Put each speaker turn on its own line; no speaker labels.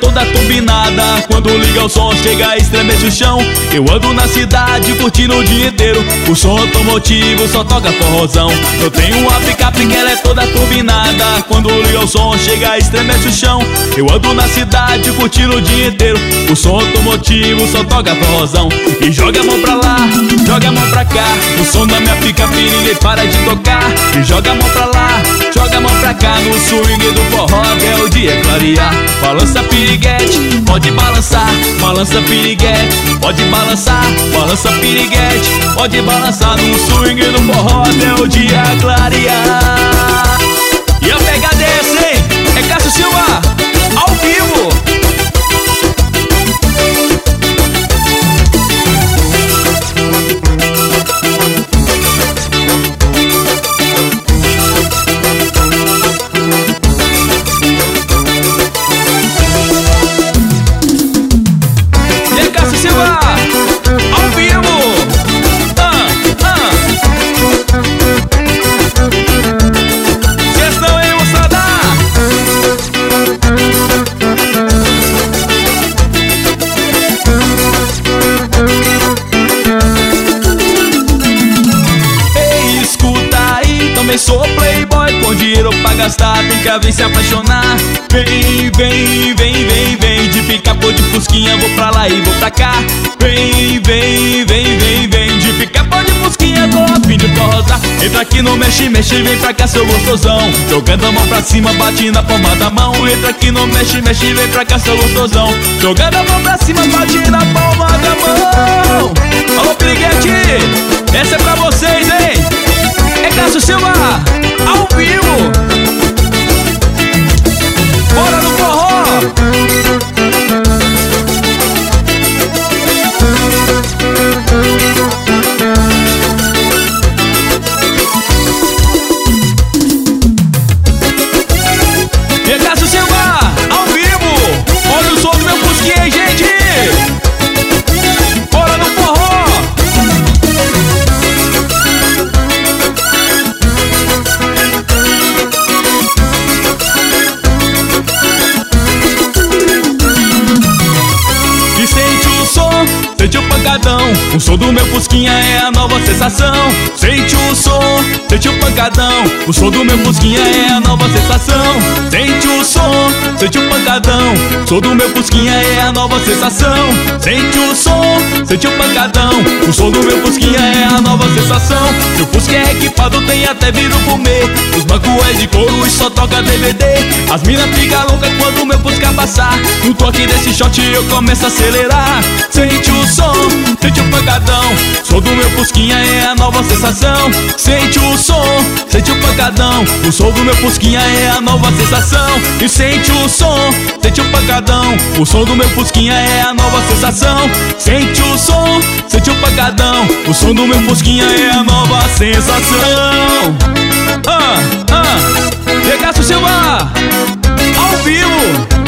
toda turbinada. Quando liga o som, chega, estremece o chão. Eu ando na cidade, curtindo o dia inteiro. O som automotivo só toca forrozão. Eu tenho uma picape que ela é toda turbinada. Quando liga o som, chega, estremece o chão. Eu ando na cidade, curtindo o dia inteiro. O som automotivo só toca forrozão. E joga a mão pra lá, joga a mão pra cá. O som da minha picape ninguém para de tocar. E joga a mão pra lá, joga a mão pra cá. No swing do forró até o dia clarear. Balança piriguete, pode balançar. Balança piriguete, pode balançar. Balança piriguete, pode balançar. No swing do forró até o dia clarear. E a pegada é essa, hein? É Cássio Silva, ao vivo.
Sou playboy com dinheiro pra gastar, tem que vir se apaixonar. Vem, vem, vem, vem, vem. De picape ou de fusquinha, vou pra lá e vou pra cá. Vem, vem, vem, vem, vem. De picape ou de fusquinha, tô a fim de forrosar. Entra aqui no mexe, mexe, vem pra cá seu gostosão. Jogando a mão pra cima, bate na palma da mão. Entra aqui no mexe, mexe, vem pra cá seu gostosão. Jogando a mão pra cima, bate na palma da mão. Alô, piriguete, essa é pra vocês, hein? É Cássio Silva, ao vivo. Bora no forró. É Cássio Silva, ao vivo. Olha o som do meu fusquinha, gente. Bora no forró. Sente o pancadão, o som do meu fusquinha é a nova sensação. Sente o som, sente o pancadão, o som do meu fusquinha é a nova sensação. Sente o som, sente o pancadão, o som do meu fusquinha é a nova sensação. Sente o som, sente o pancadão, o som do meu fusquinha é a nova sensação. Meu fusca é equipado, tem até vidro fumê. Os bancos é de couro e só toca DVD. As mina ficam loucas quando o meu fusca passar. No toque desse shot eu começo a acelerar. Sente o som, sente o pancadão, som do meu fusquinha é a nova sensação. Sente o som, sente o pancadão, o som do meu fusquinha é a nova sensação. E sente o som, sente o pancadão, o som do meu fusquinha é a nova sensação. Sente o som, sente o pancadão, o som do meu fusquinha é a nova sensação. E Cássio Silva, ao vivo.